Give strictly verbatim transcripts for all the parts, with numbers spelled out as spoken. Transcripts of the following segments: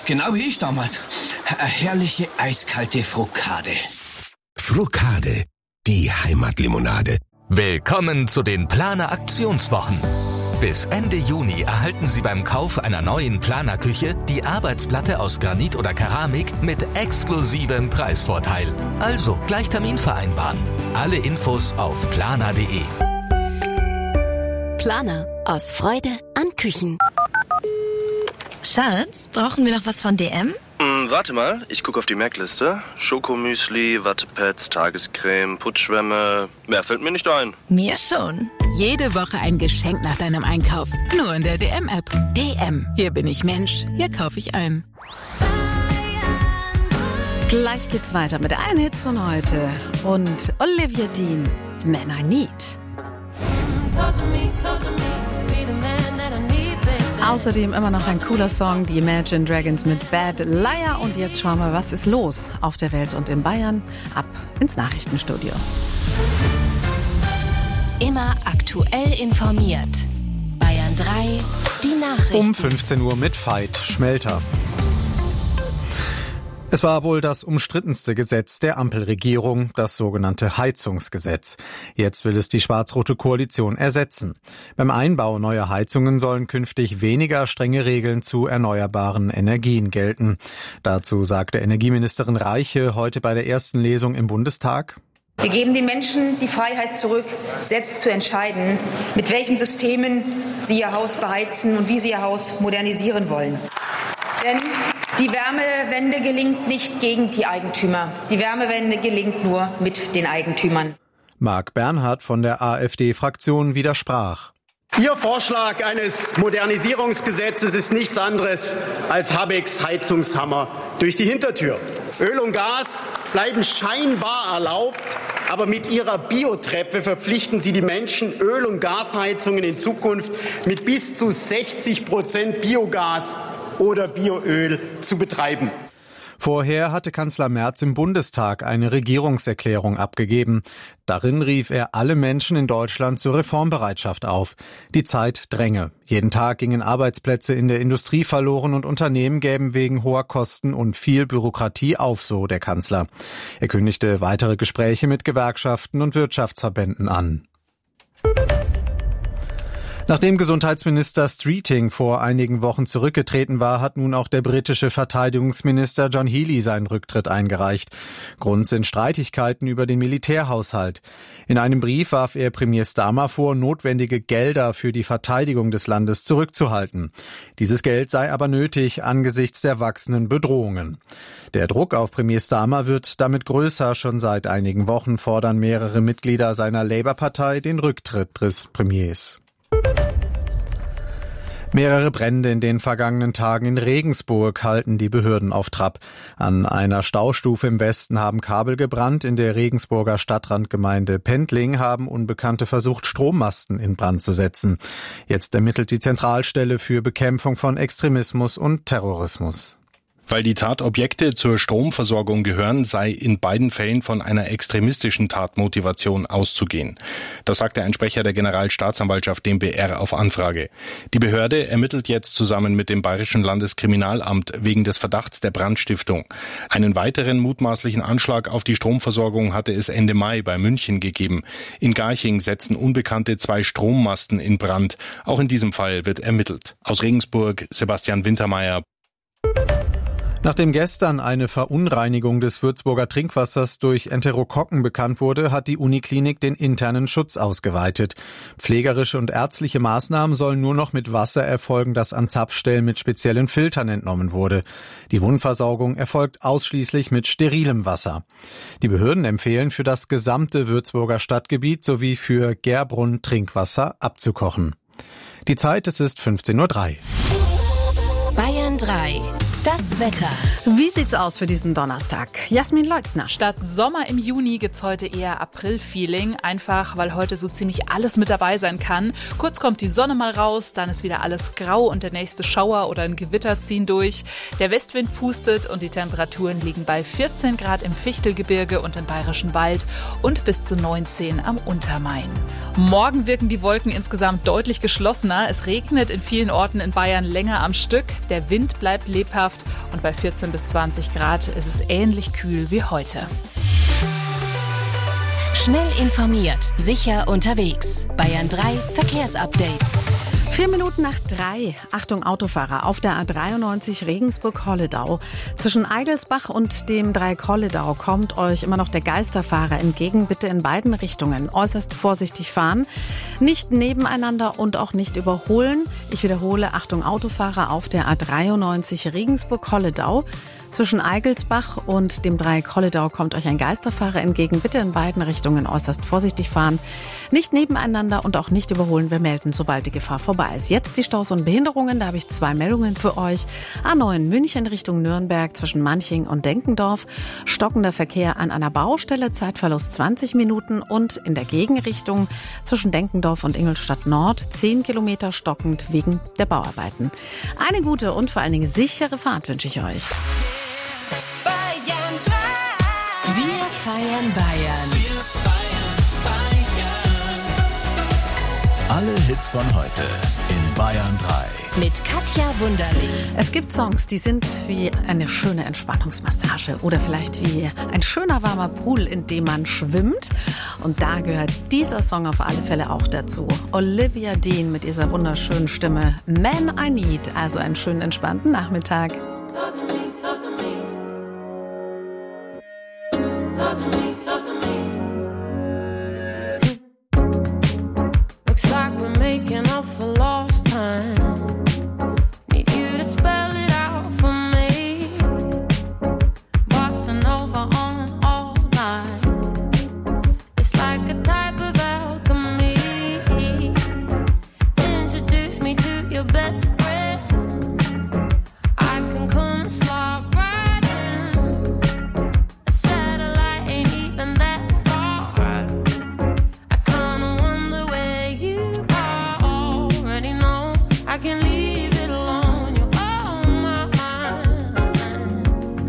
Genau wie ich damals. Eine herrliche, eiskalte Frokade. Frokade, die Heimatlimonade. Willkommen zu den Planer Aktionswochen. Bis Ende Juni erhalten Sie beim Kauf einer neuen Planer-Küche die Arbeitsplatte aus Granit oder Keramik mit exklusivem Preisvorteil. Also gleich Termin vereinbaren. Alle Infos auf planer punkt de. Planer, aus Freude an Küchen. Schatz, brauchen wir noch was von D M? Mm, warte mal, ich gucke auf die Merkliste. Schokomüsli, Wattepads, Tagescreme, Putzschwämme. Mehr fällt mir nicht ein. Mir schon. Jede Woche ein Geschenk nach deinem Einkauf. Nur in der D M-App. D M. Hier bin ich Mensch. Hier kaufe ich ein. Gleich geht's weiter mit allen Hits von heute. Und Olivia Dean, Man I Need. Außerdem immer noch ein cooler Song, die Imagine Dragons mit Bad Liar. Und jetzt schauen wir, was ist los auf der Welt und in Bayern. Ab ins Nachrichtenstudio. Immer aktuell informiert. Bayern drei, die Nachrichten. Um fünfzehn Uhr mit Veit Schmelter. Es war wohl das umstrittenste Gesetz der Ampelregierung, das sogenannte Heizungsgesetz. Jetzt will es die schwarz-rote Koalition ersetzen. Beim Einbau neuer Heizungen sollen künftig weniger strenge Regeln zu erneuerbaren Energien gelten. Dazu sagte Energieministerin Reiche heute bei der ersten Lesung im Bundestag: Wir geben den Menschen die Freiheit zurück, selbst zu entscheiden, mit welchen Systemen sie ihr Haus beheizen und wie sie ihr Haus modernisieren wollen. Denn die Wärmewende gelingt nicht gegen die Eigentümer. Die Wärmewende gelingt nur mit den Eigentümern. Marc Bernhard von der AfD-Fraktion widersprach. Ihr Vorschlag eines Modernisierungsgesetzes ist nichts anderes als Habecks Heizungshammer durch die Hintertür. Öl und Gas bleiben scheinbar erlaubt, aber mit ihrer Biotreppe verpflichten sie die Menschen, Öl- und Gasheizungen in Zukunft mit bis zu sechzig Prozent Biogas oder Bioöl zu betreiben. Vorher hatte Kanzler Merz im Bundestag eine Regierungserklärung abgegeben. Darin rief er alle Menschen in Deutschland zur Reformbereitschaft auf. Die Zeit dränge. Jeden Tag gingen Arbeitsplätze in der Industrie verloren und Unternehmen gäben wegen hoher Kosten und viel Bürokratie auf, so der Kanzler. Er kündigte weitere Gespräche mit Gewerkschaften und Wirtschaftsverbänden an. Nachdem Gesundheitsminister Streeting vor einigen Wochen zurückgetreten war, hat nun auch der britische Verteidigungsminister John Healey seinen Rücktritt eingereicht. Grund sind Streitigkeiten über den Militärhaushalt. In einem Brief warf er Premier Starmer vor, notwendige Gelder für die Verteidigung des Landes zurückzuhalten. Dieses Geld sei aber nötig angesichts der wachsenden Bedrohungen. Der Druck auf Premier Starmer wird damit größer. Schon seit einigen Wochen fordern mehrere Mitglieder seiner Labour-Partei den Rücktritt des Premiers. Mehrere Brände in den vergangenen Tagen in Regensburg halten die Behörden auf Trab. An einer Staustufe im Westen haben Kabel gebrannt. In der Regensburger Stadtrandgemeinde Pendling haben Unbekannte versucht, Strommasten in Brand zu setzen. Jetzt ermittelt die Zentralstelle für Bekämpfung von Extremismus und Terrorismus. Weil die Tatobjekte zur Stromversorgung gehören, sei in beiden Fällen von einer extremistischen Tatmotivation auszugehen. Das sagte ein Sprecher der Generalstaatsanwaltschaft dem B R auf Anfrage. Die Behörde ermittelt jetzt zusammen mit dem Bayerischen Landeskriminalamt wegen des Verdachts der Brandstiftung. Einen weiteren mutmaßlichen Anschlag auf die Stromversorgung hatte es Ende Mai bei München gegeben. In Garching setzten Unbekannte zwei Strommasten in Brand. Auch in diesem Fall wird ermittelt. Aus Regensburg, Sebastian Wintermeyer. Nachdem gestern eine Verunreinigung des Würzburger Trinkwassers durch Enterokokken bekannt wurde, hat die Uniklinik den internen Schutz ausgeweitet. Pflegerische und ärztliche Maßnahmen sollen nur noch mit Wasser erfolgen, das an Zapfstellen mit speziellen Filtern entnommen wurde. Die Wundversorgung erfolgt ausschließlich mit sterilem Wasser. Die Behörden empfehlen, für das gesamte Würzburger Stadtgebiet sowie für Gerbrunn Trinkwasser abzukochen. Die Zeit, es ist fünfzehn Uhr drei. Bayern drei. Das Wetter. Wie sieht's aus für diesen Donnerstag? Jasmin Leuxner. Statt Sommer im Juni gibt's heute eher April-Feeling. Einfach, weil heute so ziemlich alles mit dabei sein kann. Kurz kommt die Sonne mal raus, dann ist wieder alles grau und der nächste Schauer oder ein Gewitter ziehen durch. Der Westwind pustet und die Temperaturen liegen bei vierzehn Grad im Fichtelgebirge und im Bayerischen Wald und bis zu neunzehn am Untermain. Morgen wirken die Wolken insgesamt deutlich geschlossener. Es regnet in vielen Orten in Bayern länger am Stück. Der Wind bleibt lebhaft Luft und bei vierzehn bis zwanzig Grad ist es ähnlich kühl wie heute. Schnell informiert, sicher unterwegs. Bayern drei Verkehrsupdate. Vier Minuten nach drei. Achtung Autofahrer auf der A dreiundneunzig Regensburg-Holledau. Zwischen Eigelsbach und dem Dreieck Holledau kommt euch immer noch der Geisterfahrer entgegen. Bitte in beiden Richtungen äußerst vorsichtig fahren. Nicht nebeneinander und auch nicht überholen. Ich wiederhole, Achtung Autofahrer auf der A dreiundneunzig Regensburg-Holledau. Zwischen Eigelsbach und dem Dreieck Holledau kommt euch ein Geisterfahrer entgegen. Bitte in beiden Richtungen äußerst vorsichtig fahren. Nicht nebeneinander und auch nicht überholen. Wir melden, sobald die Gefahr vorbei ist. Jetzt die Staus und Behinderungen. Da habe ich zwei Meldungen für euch. A neun München Richtung Nürnberg zwischen Manching und Denkendorf. Stockender Verkehr an einer Baustelle. Zeitverlust zwanzig Minuten. Und in der Gegenrichtung zwischen Denkendorf und Ingolstadt Nord zehn Kilometer stockend wegen der Bauarbeiten. Eine gute und vor allen Dingen sichere Fahrt wünsche ich euch. Wir feiern Bayern. Alle Hits von heute in Bayern drei. Mit Katja Wunderlich. Es gibt Songs, die sind wie eine schöne Entspannungsmassage oder vielleicht wie ein schöner warmer Pool, in dem man schwimmt. Und da gehört dieser Song auf alle Fälle auch dazu. Olivia Dean mit dieser wunderschönen Stimme. Man I Need. Also einen schönen entspannten Nachmittag. Talk to me, talk to me. Talk to me, talk to me. Looks like we're making up for lost time. Need you to spell it out for me. Bossa Nova on all night. It's like a type of alchemy. Introduce me to your best friend. I can come and slide right in. A satellite ain't even that far. I kinda wonder where you are. Already know I can leave it alone. You're on my mind.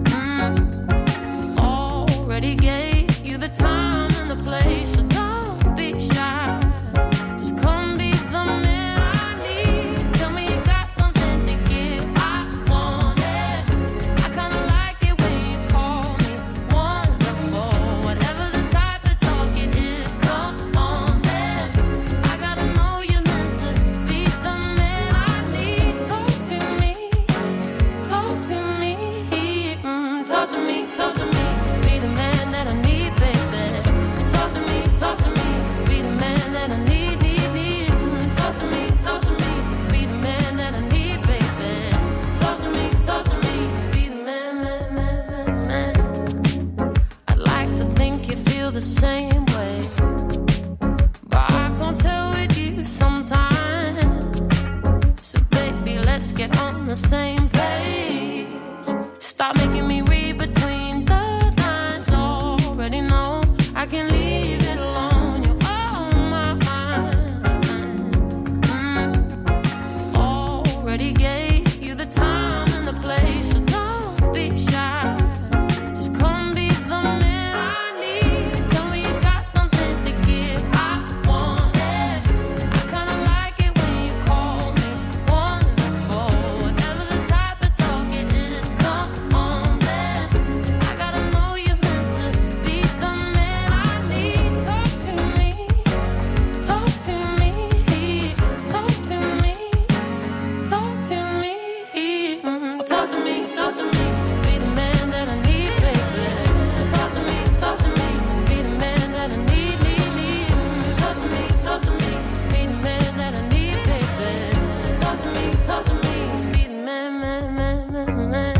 Mm. Already gave you the time and the place, so don't be shy. Just come be the man I need. Tell me you got something to give. I want it. I kinda like it when you call me wonderful. Whatever the type of talk it is, come on then. I gotta know you're meant to be the man I need. Talk to me, talk to me, mm, talk to me, talk to me. Be the man that I need, baby. Talk to me, talk to me. Be the man that I need, need, need. Mm, talk to me, talk to me. Be the man that I need, baby. Talk to me, talk to me. Be the man, man, man, man, man. I'd like to think you feel the same way, but I can't tell with you sometimes. So baby, let's get on the same page. Stop making me read between the lines. Already know I can leave it alone. You're on my mind. Mm. Already gave you the time and the place, so don't be shy. Just come be the man I need. Tell me you got something to give. I want it. I kinda like it when you call me wonderful. Whatever the type of talk it is, come on then. I gotta know you're meant to be the man I need. Talk to me, talk to me, talk to me, talk to me, mm, talk to me, talk to me. Be the man that I need, baby. Talk to me, talk to me. Be the man that I need, need, need. Mm, talk to me, talk to me. Be the man that I need, baby. Talk to me, talk to me. Be the man, man, man, man, man.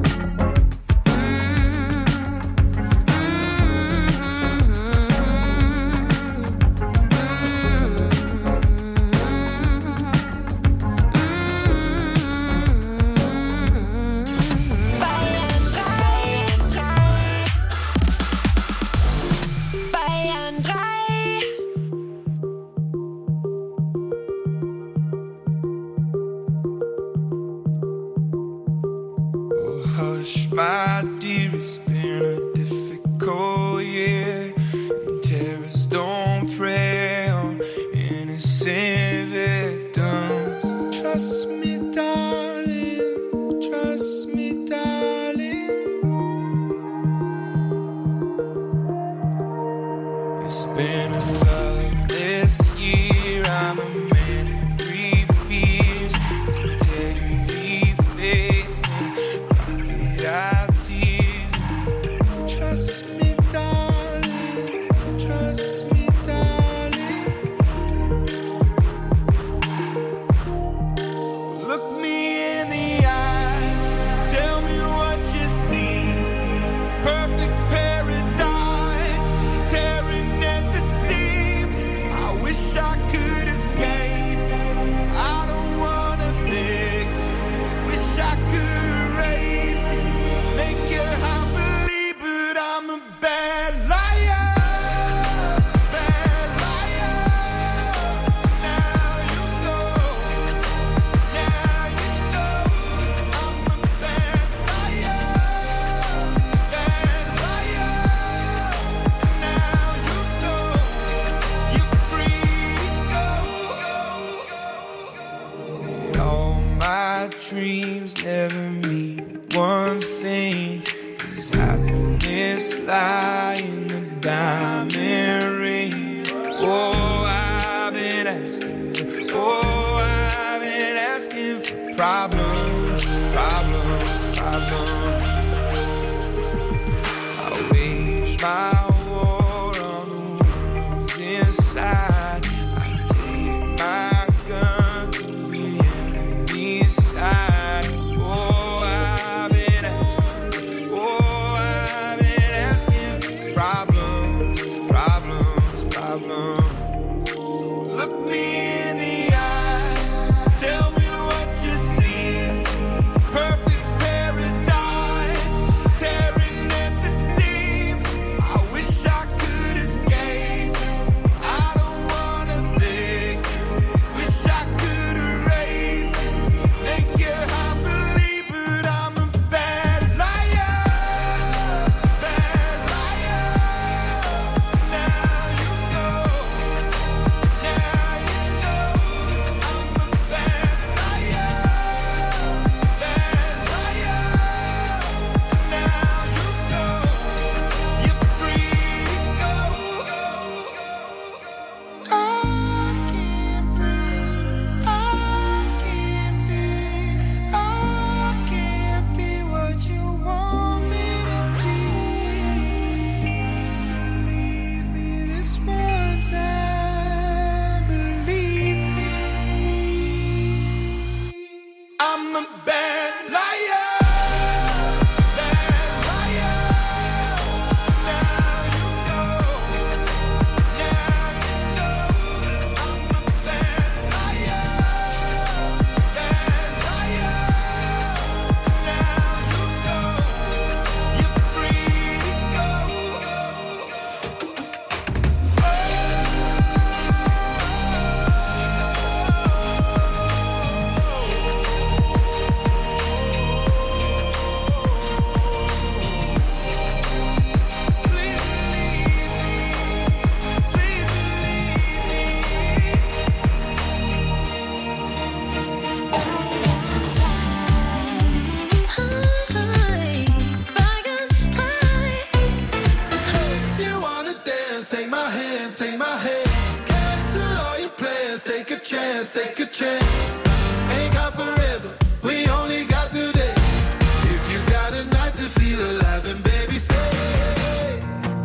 Bayern drei. Oh, hush, my dear, it's been a difficult year. And terrorists don't prey on innocent victims. Trust me, darling, trust me, one thing is happiness lie in the diamond ring. Oh, I've been asking, oh, I've been asking for problems, problems, problems. I wage my war on the ones inside. I take my gun to the enemy's side. Oh, I've been asking, oh, I've been asking for problems, problems, problems. Look me in the eyes, tell me what you see. Perfect paradise, tearing at the seams. I wish I could escape. I don't wanna think. Wish I could erase. Make your heart believe, but I'm a bad liar. Bad liar. Now you know. Now you know. I'm a bad liar. Bad liar. Now you know. You're free to go. I can't breathe. I can't be. I can't be what you want me to be. Believe me this one time. Believe me. I'm a bad liar. Bad liar. Now you know. Now you know. I'm a bad liar. Bad liar. Now you know. You're free to go. If you wanna dance, take my hand, take my hand. Cancel all your plans, take a chance, take a chance. Ain't got forever, we only got today. If you got a night to feel alive, then baby stay.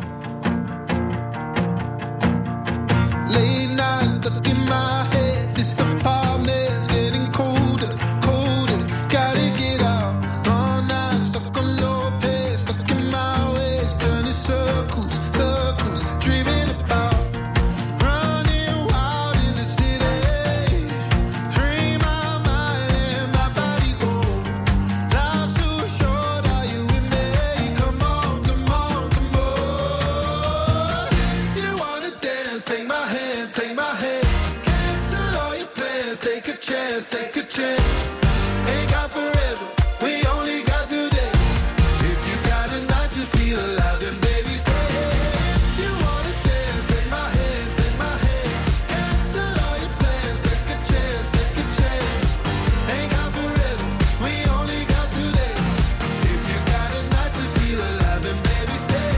Late nights stuck in my head, this apartment's getting colder, colder. Gotta get out, long nights stuck on low pace, stuck in my ways, turning circles, circles, dreaming about running wild in the city. Free my mind and my body go. Life's too short, are you with me? Come on, come on, come on. If you wanna dance, take my hand, take my hand. Cancel all your plans, take a chance, take a chance. Ain't got forever, we only got today. If you got a night to feel alive, then baby stay. If you wanna dance, take my hand, take my hand. Cancel all your plans, take a chance, take a chance. Ain't got forever, we only got today. If you got a night to feel alive, then baby stay.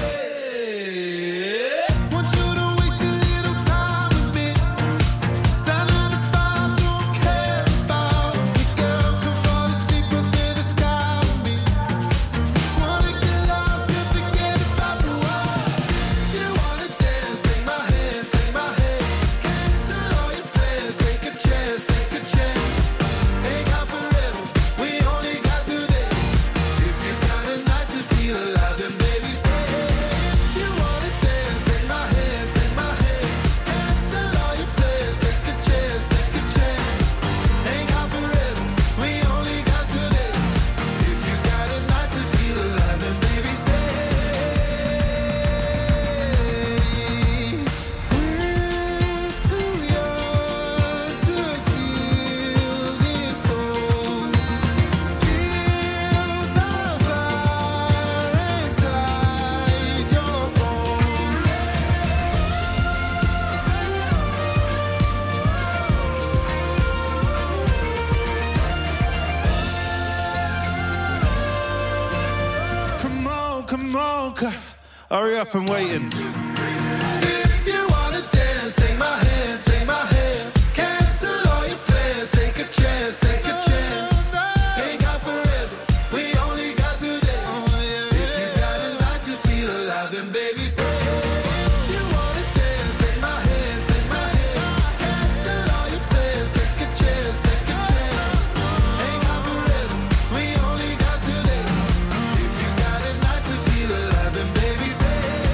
Want you to waste a little time with me. That nine to five don't care about. on, girl. Hurry up, I'm waiting. If you wanna dance, take my hand, take my hand. Cancel all your plans, take a chance, take a chance. Ain't got forever, we only got today. If you got a night to feel alive, then baby stay. If you wanna dance, take my hand, take my hand. Cancel all your plans, take a chance, take a chance. Ain't got forever, we only got today. If you got a night to feel alive, then baby stay.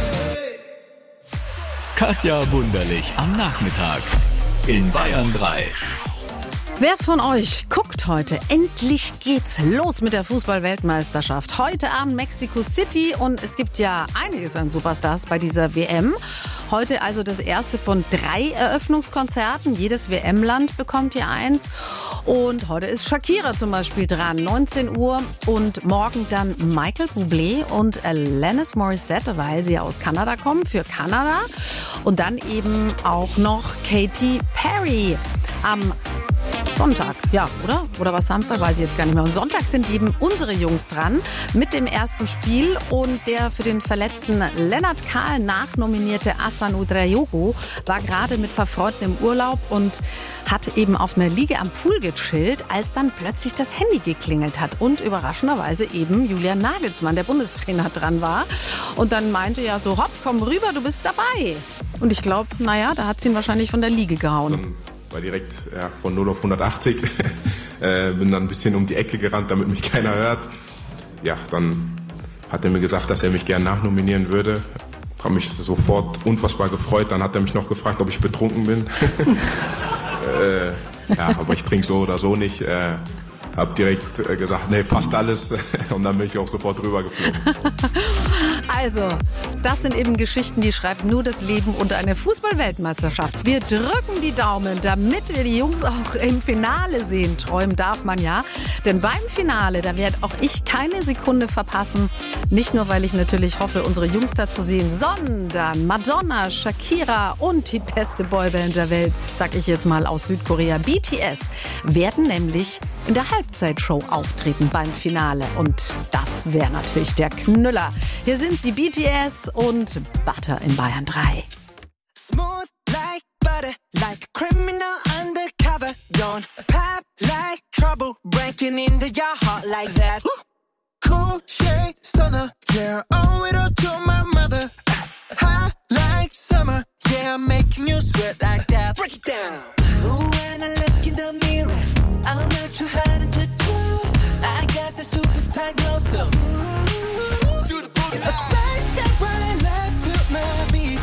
Katja Wunderlich am Nachmittag in Bayern drei. Wer von euch guckt heute? Endlich geht's los mit der Fußball-Weltmeisterschaft. Heute Abend Mexico City und es gibt ja einiges an Superstars bei dieser W M. Heute also das erste von drei Eröffnungskonzerten. Jedes W M-Land bekommt hier eins. Und heute ist Shakira zum Beispiel dran, neunzehn Uhr. Und morgen dann Michael Bublé und Alanis Morissette, weil sie aus Kanada kommen, für Kanada. Und dann eben auch noch Katy Perry am Sonntag, ja, oder? Oder was Samstag, weiß ich jetzt gar nicht mehr. Und Sonntag sind eben unsere Jungs dran mit dem ersten Spiel. Und der für den verletzten Lennart Kahl nachnominierte Asan Udrayogo war gerade mit Verfreunden im Urlaub und hat eben auf einer Liege am Pool gechillt, als dann plötzlich das Handy geklingelt hat. Und überraschenderweise eben Julian Nagelsmann, der Bundestrainer, dran war. Und dann meinte er so, hopp, komm rüber, du bist dabei. Und ich glaube, naja, da hat sie ihn wahrscheinlich von der Liege gehauen. War direkt ja, von null auf hundertachtzig. äh, bin dann ein bisschen um die Ecke gerannt, damit mich keiner hört. Ja, dann hat er mir gesagt, dass er mich gerne nachnominieren würde. Habe mich sofort unfassbar gefreut. Dann hat er mich noch gefragt, ob ich betrunken bin. äh, ja, aber ich trinke so oder so nicht. Äh, Hab direkt äh, gesagt, nee, passt alles. Und dann bin ich auch sofort rübergeflogen. Also, das sind eben Geschichten, die schreibt nur das Leben und eine Fußball-Weltmeisterschaft. Wir drücken die Daumen, damit wir die Jungs auch im Finale sehen. Träumen darf man ja. Denn beim Finale, da werde auch ich keine Sekunde verpassen. Nicht nur, weil ich natürlich hoffe, unsere Jungs da zu sehen, sondern Madonna, Shakira und die beste Boyband der Welt, sag ich jetzt mal aus Südkorea, B T S, werden nämlich in der Halbzeitshow auftreten beim Finale. Und das wäre natürlich der Knüller. Hier sind sie, B T S und Butter in Bayern drei. Smooth like butter, like a criminal undercover. Don't pop like trouble, breaking into your heart like that. Cool shade stunner, yeah, owe it all to my mother. Hot like summer, yeah, I'm making you sweat like that. Break it down. Ooh, when I look in the mirror, I'm not too hard to do. I got the superstar glow, so ooh, to the boogie a side step right left to my beat.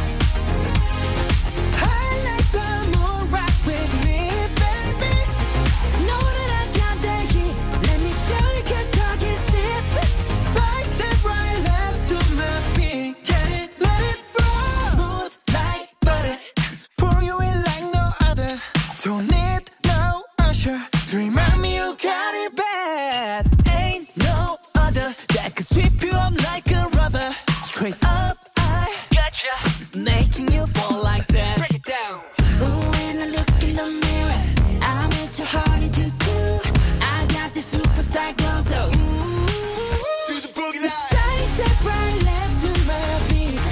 I like the moon rock with me, baby. Know that I got that heat. Let me show you, 'cause talk is cheap. Side step right left to my beat. Get it, let it roll. Smooth like butter, Pour you in like no other. Don't need no usher to remind me you got it bad. ain't no other that could sweep you up like a rubber. Straight up, I gotcha, making you fall like that. Break it down. Ooh, when I look in the mirror, I'm at your heart into two. I got the superstar glow, so ooh, To the boogie line. side step right left to my beat.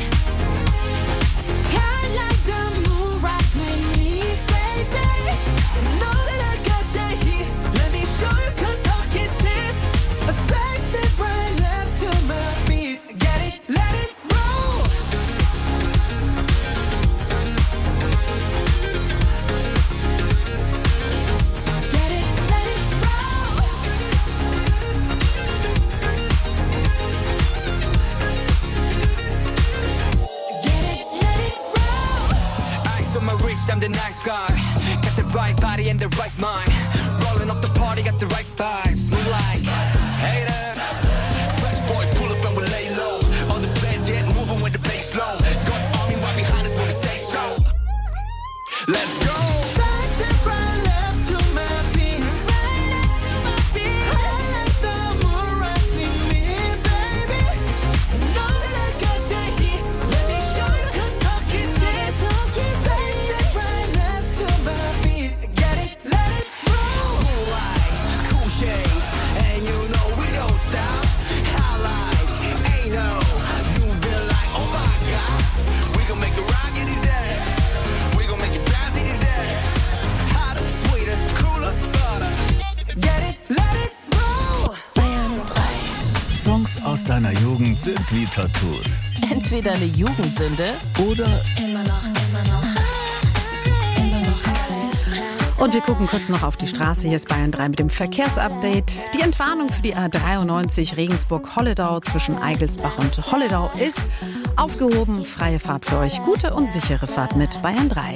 I like the moon rock with me, baby. Know that I got that heat. Let me show you, 'cause talk is cheap. A side step right left to my beat. Get it, let it roll. Get it, let it roll. Get it, let it roll. Ice on my wrist, I'm the nice guy. Got the right body and the right mind. Rolling up the party, got the right vibes. Move like haters. Fresh boy, pull up and we lay low. All the players get moving with the bass low. Got army right behind us when we say so. Let's go. Side step right left to my beat. I like the moon rock with me, baby. Know that I got that heat. Let me show you, 'cause talk is cheap. Talk is Side step right left to my beat. Get it, let it Songs aus deiner Jugend sind wie Tattoos. Entweder eine Jugendsünde oder immer noch, immer noch, immer noch geil. Und wir gucken kurz noch auf die Straße. Hier ist Bayern drei mit dem Verkehrsupdate. Die Entwarnung für die A dreiundneunzig Regensburg-Holledau zwischen Eigelsbach und Holledau ist aufgehoben. Freie Fahrt für euch. Gute und sichere Fahrt mit Bayern drei.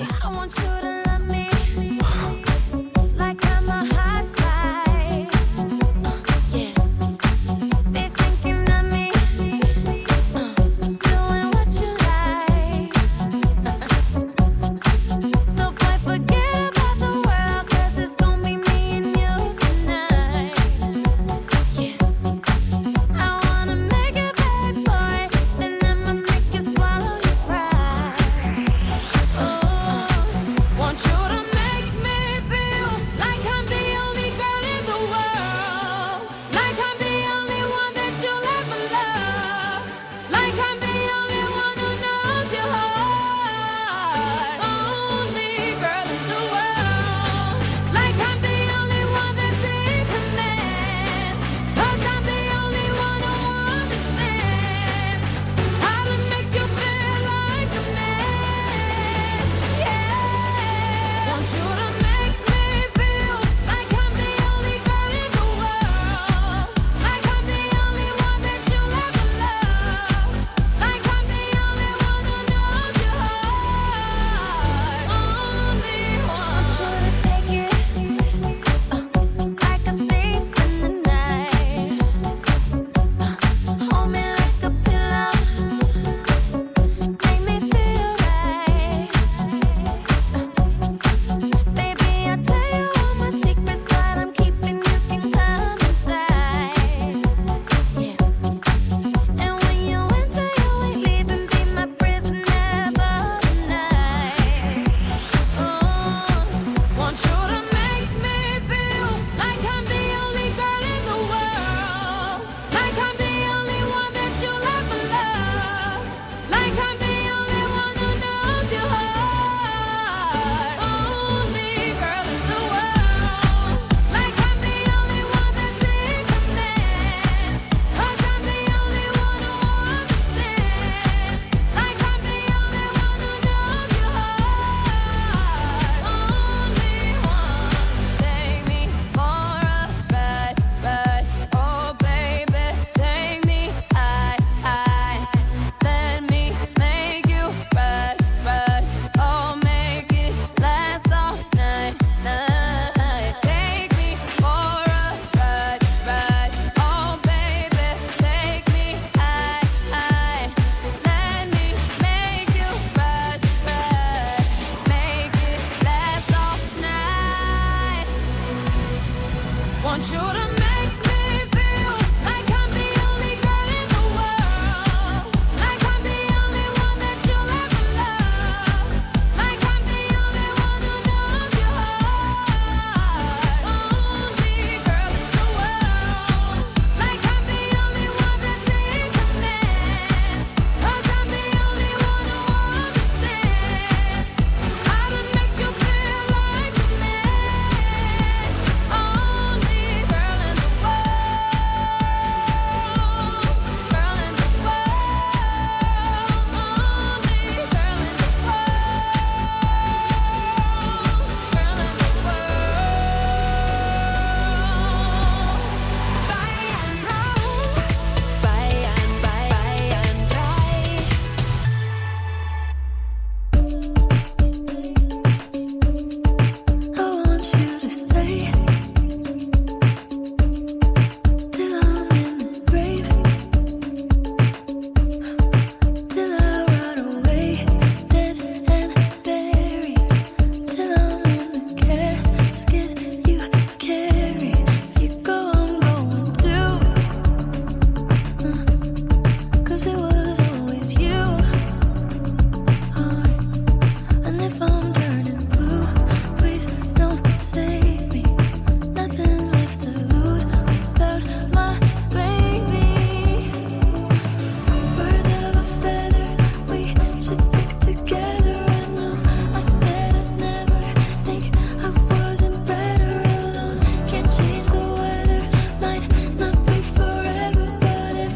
If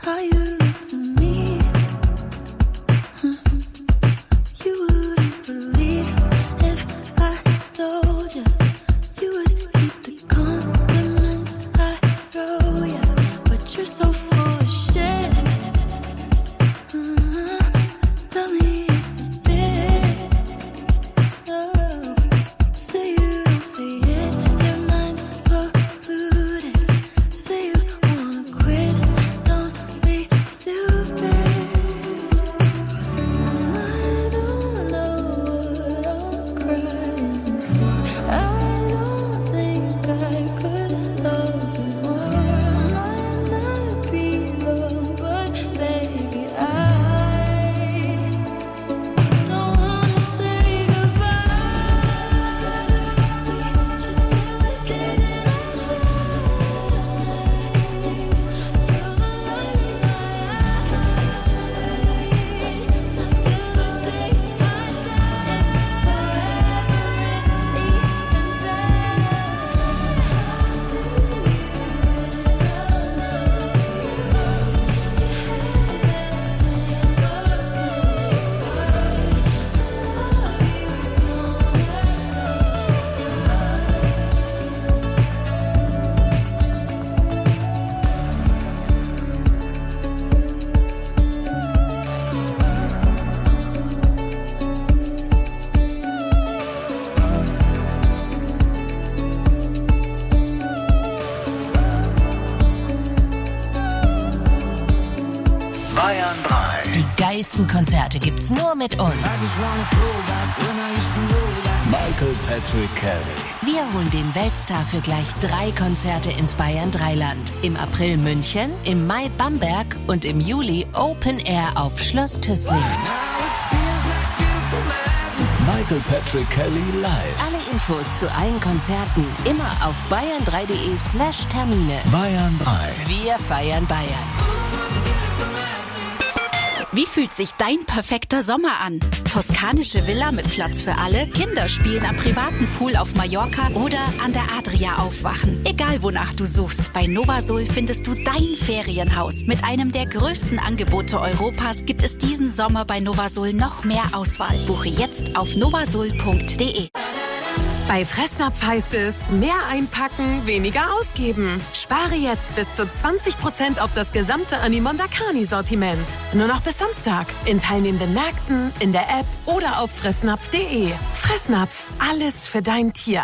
how you look to me. You wouldn't believe if I told you. You would keep the compliments I throw you. But you're so full of shit. Uh, tell me it's a bit. Oh, say you don't say it. Your mind's polluted. Say you wanna quit. Don't be stupid. And I don't know what I'm crying for. I don't think I could love you more. Might not be love, but baby, I don't wanna say goodbye. We should still get it on till the light in my eyes. Till the day I die, forever Bayern drei. Die geilsten Konzerte gibt's nur mit uns. Michael Patrick Kelly. Wir holen den Weltstar für gleich drei Konzerte ins Bayern Dreiland. Im April München, im Mai Bamberg und im Juli Open Air auf Schloss Tüßling. Michael Patrick Kelly live. Alle Infos zu allen Konzerten immer auf bayern drei punkt de slash Termine. Bayern drei. Wir feiern Bayern. Wie fühlt sich dein perfekter Sommer an? Toskanische Villa mit Platz für alle, Kinder spielen am privaten Pool auf Mallorca oder an der Adria aufwachen. Egal wonach du suchst, bei Novasol findest du dein Ferienhaus. Mit einem der größten Angebote Europas gibt es diesen Sommer bei Novasol noch mehr Auswahl. Buche jetzt auf novasol punkt de. Bei Fressnapf heißt es, mehr einpacken, weniger ausgeben. Spare jetzt bis zu zwanzig Prozent auf das gesamte Animondakani-Sortiment. Nur noch bis Samstag. In teilnehmenden Märkten, in der App oder auf fressnapf punkt de. Fressnapf, alles für dein Tier.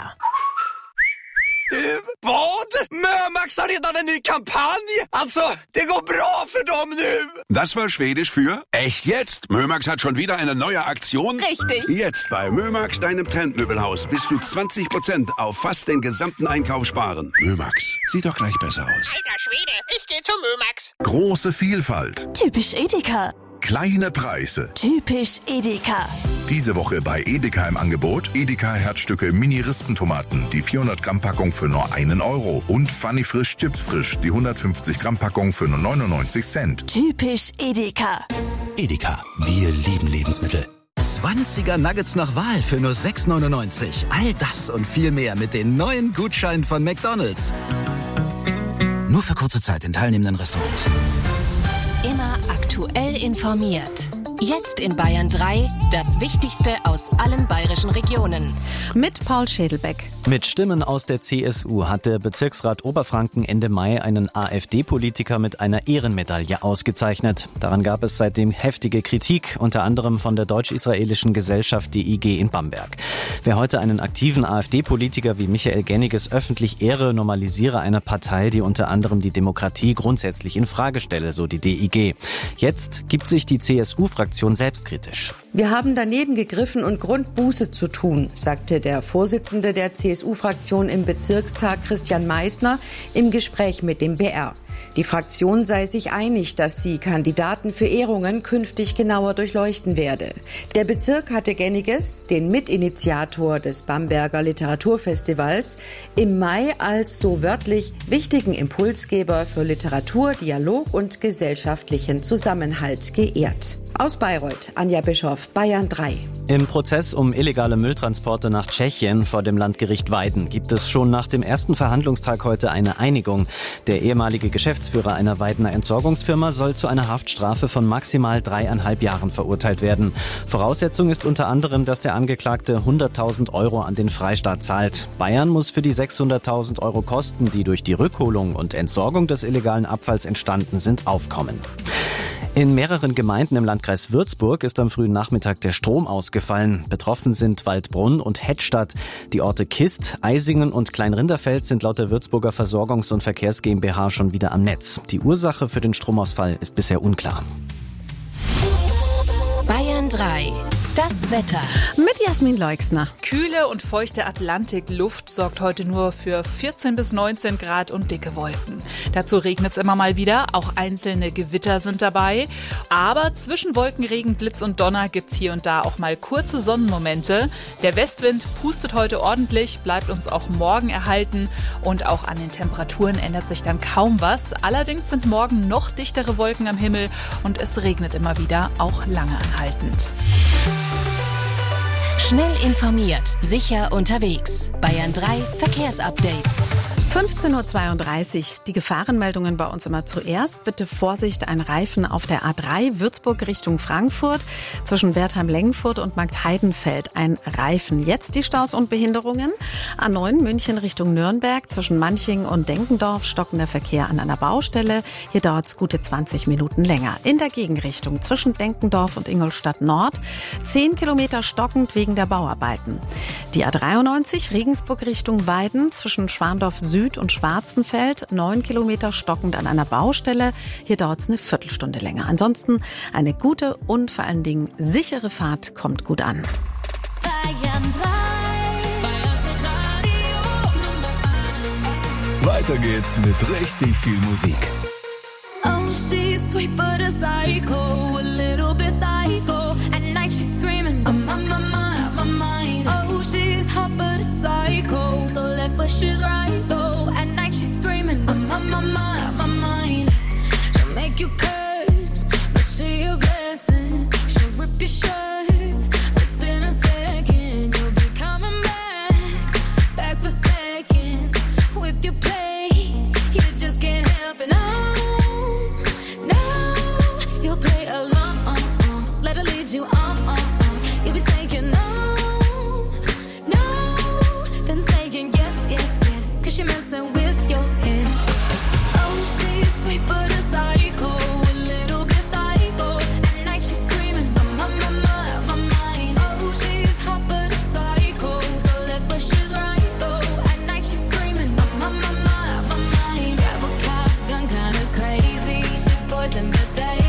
Du, vad? Mömax har redan en ny kampanj! Alltså, det går bra för dem nu! Das war Schwedisch für echt jetzt? Mömax hat schon wieder eine neue Aktion? Richtig. Jetzt bei Mömax, deinem Trendmöbelhaus, bis zu zwanzig Prozent auf fast den gesamten Einkauf sparen. Mömax, sieht doch gleich besser aus. Alter Schwede, ich geh zu Mömax. Große Vielfalt. Typisch Edeka. Kleine Preise. Typisch Edeka. Diese Woche bei Edeka im Angebot Edeka Herzstücke Mini-Rispentomaten, die vierhundert Gramm Packung für nur einen Euro und Funny Frisch Chips Frisch, die hundertfünfzig Gramm Packung für nur neunundneunzig Cent. Typisch Edeka. Edeka, wir lieben Lebensmittel. zwanziger Nuggets nach Wahl für nur sechs neunundneunzig. All das und viel mehr mit den neuen Gutscheinen von McDonald's. Nur für kurze Zeit in teilnehmenden Restaurants. Immer aktuell informiert. Jetzt in Bayern drei, das Wichtigste aus allen bayerischen Regionen. Mit Paul Schädelbeck. Mit Stimmen aus der C S U hat der Bezirksrat Oberfranken Ende Mai einen AfD-Politiker mit einer Ehrenmedaille ausgezeichnet. Daran gab es seitdem heftige Kritik, unter anderem von der deutsch-israelischen Gesellschaft D I G in Bamberg. Wer heute einen aktiven AfD-Politiker wie Michael Genniges öffentlich ehre, normalisiere eine Partei, die unter anderem die Demokratie grundsätzlich in Frage stelle, so die D I G. Jetzt gibt sich die C S U-Fraktion selbstkritisch. Wir haben daneben gegriffen und Grund, Buße zu tun, sagte der Vorsitzende der C S U-Fraktion im Bezirkstag Christian Meissner im Gespräch mit dem B R. Die Fraktion sei sich einig, dass sie Kandidaten für Ehrungen künftig genauer durchleuchten werde. Der Bezirk hatte Genniges, den Mitinitiator des Bamberger Literaturfestivals, im Mai als so wörtlich wichtigen Impulsgeber für Literatur, Dialog und gesellschaftlichen Zusammenhalt geehrt. Aus Bayreuth, Anja Bischoff, Bayern drei. Im Prozess um illegale Mülltransporte nach Tschechien vor dem Landgericht Weiden gibt es schon nach dem ersten Verhandlungstag heute eine Einigung. Der ehemalige Geschäftsführer Geschäftsführer einer Weidener Entsorgungsfirma soll zu einer Haftstrafe von maximal dreieinhalb Jahren verurteilt werden. Voraussetzung ist unter anderem, dass der Angeklagte hunderttausend Euro an den Freistaat zahlt. Bayern muss für die sechshunderttausend Euro Kosten, die durch die Rückholung und Entsorgung des illegalen Abfalls entstanden sind, aufkommen. In mehreren Gemeinden im Landkreis Würzburg ist am frühen Nachmittag der Strom ausgefallen. Betroffen sind Waldbrunn und Hettstadt. Die Orte Kist, Eisingen und Kleinrinderfeld sind laut der Würzburger Versorgungs- und Verkehrs GmbH schon wieder am Netz. Die Ursache für den Stromausfall ist bisher unklar. Bayern drei. Das Wetter. Mit Jasmin Leixner. Kühle und feuchte Atlantikluft sorgt heute nur für vierzehn bis neunzehn Grad und dicke Wolken. Dazu regnet es immer mal wieder, auch einzelne Gewitter sind dabei. Aber zwischen Wolken, Regen, Blitz und Donner gibt es hier und da auch mal kurze Sonnenmomente. Der Westwind pustet heute ordentlich, bleibt uns auch morgen erhalten. Und auch an den Temperaturen ändert sich dann kaum was. Allerdings sind morgen noch dichtere Wolken am Himmel und es regnet immer wieder, auch lange anhaltend. Schnell informiert, sicher unterwegs. Bayern drei Verkehrsupdate. fünfzehn Uhr zweiunddreißig. Die Gefahrenmeldungen bei uns immer zuerst. Bitte Vorsicht, ein Reifen auf der A drei Würzburg Richtung Frankfurt. Zwischen Wertheim-Lengenfurt und Marktheidenfeld ein Reifen. Jetzt die Staus und Behinderungen. A neun München Richtung Nürnberg. Zwischen Manching und Denkendorf stockender Verkehr an einer Baustelle. Hier dauert es gute zwanzig Minuten länger. In der Gegenrichtung zwischen Denkendorf und Ingolstadt Nord. zehn Kilometer stockend wegen der Bauarbeiten. Die A dreiundneunzig Regensburg Richtung Weiden. Zwischen Schwandorf Süd und Schwarzenfeld, neun Kilometer stockend an einer Baustelle. Hier dauert es eine Viertelstunde länger. Ansonsten eine gute und vor allen Dingen sichere Fahrt kommt gut an. Weiter geht's mit richtig viel Musik. Oh, she's sweet but a psycho, a little bit psycho. At night she's screaming, I'm on my mind, my mind. Oh, she's hot but a psycho, so left but she's right though. At night she's screaming, I'm on my mind, my mind. She'll make you curse, but she a blessing. She'll rip your shirt within a second. You'll be coming back, back for seconds. With your play, you just can't help it. No. You'll play along, uh, uh, let her lead you on, uh, uh. You'll be saying no, no, then saying yes, yes, yes, cause you're messing with your head. Oh, she's sweet but a psycho, a little bit psycho. At night she's screaming, I'm on my mind, my mind. Oh, she's hot but a psycho, so left but she's right though. At night she's screaming, I'm on my mind, my mind. Grab a cop, gun kinda crazy, she's poison but tasty.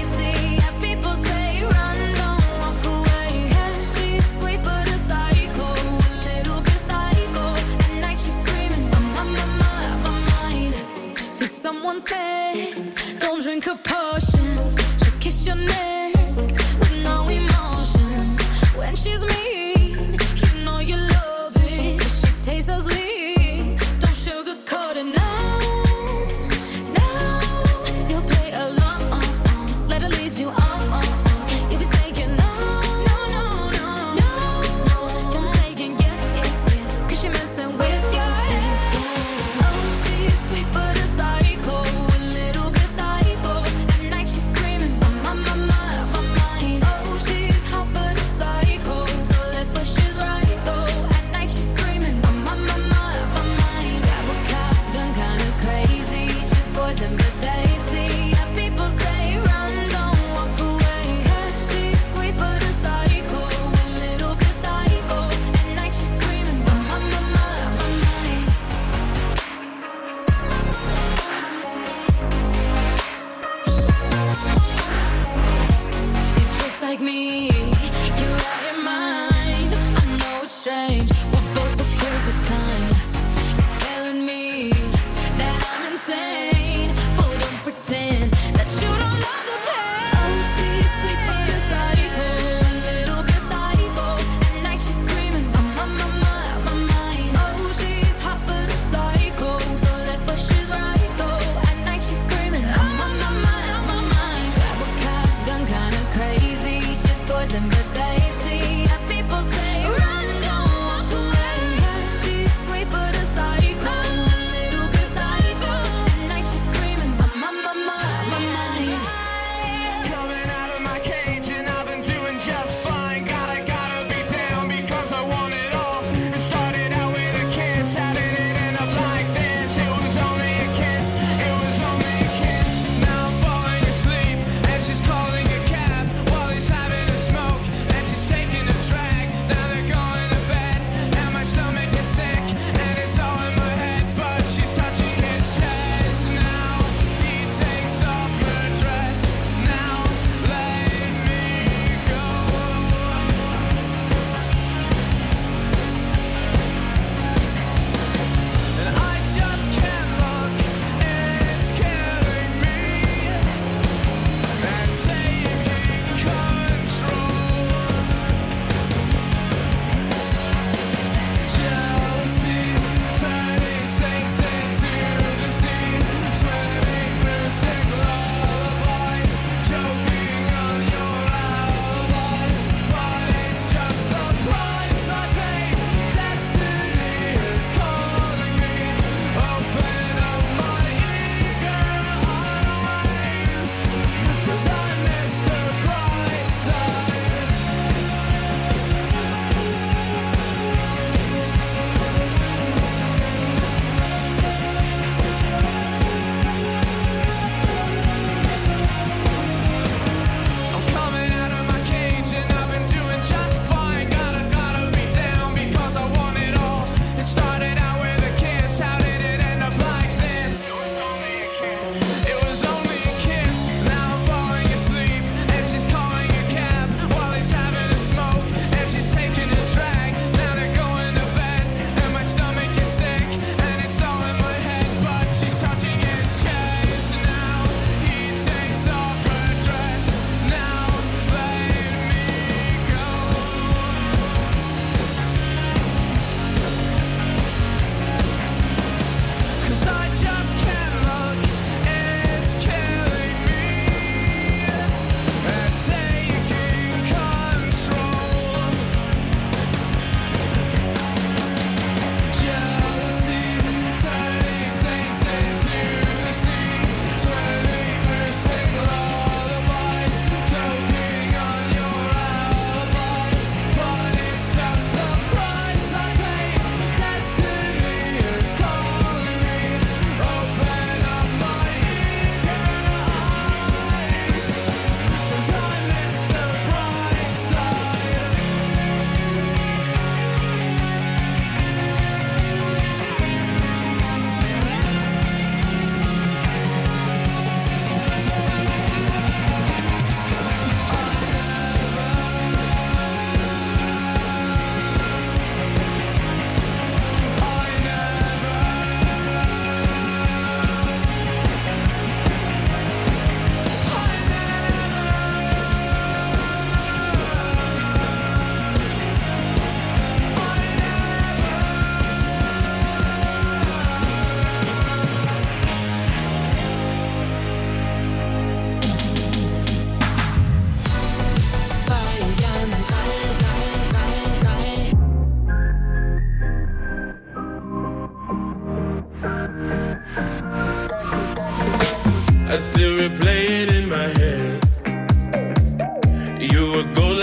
Someone said, don't drink her potions. She'll kiss your neck with no emotion. When she's mean, you know you love it. She tastes so sweet, don't sugarcoat it, no, no. You'll play along, uh, uh. Let her lead you on, uh, uh. You'll be saying no, no, no, no, no, no. Then saying yes, yes, yes, cause you're messing with your head. Oh, she's sweet but a psycho, a little bit psycho. At night she's screaming, I'm on my mind, my mind. Oh, she's hot but a psycho, so left but she's right though. At night she's screaming, I'm on my mind, my mind. Grab a cop, gun kinda crazy. She's poison but tasty. Yeah, people say run, don't walk away. 'Cause she's sweet but a psycho, a little bit psycho. At night she's screaming, I'm on my mind, my mind. You're just like me, you're out your mind. I know it's strange, we're both the crazy kind. You're telling me that I'm insane, but don't pretend that you don't love the pain. Oh, she's sweet but a psycho, a little bit psycho. At night she's screaming, I'm on my mind, my mind. Oh, she's hot but a psycho, so left but she's right though. At night she's screaming, I'm on my mind, my mind. Grab a cop, gun kinda crazy. She's poison but tasty. Yeah, people say run, don't walk away. Yeah, she's sweet but a psycho, a little bit psycho. At night she's screaming, I'm on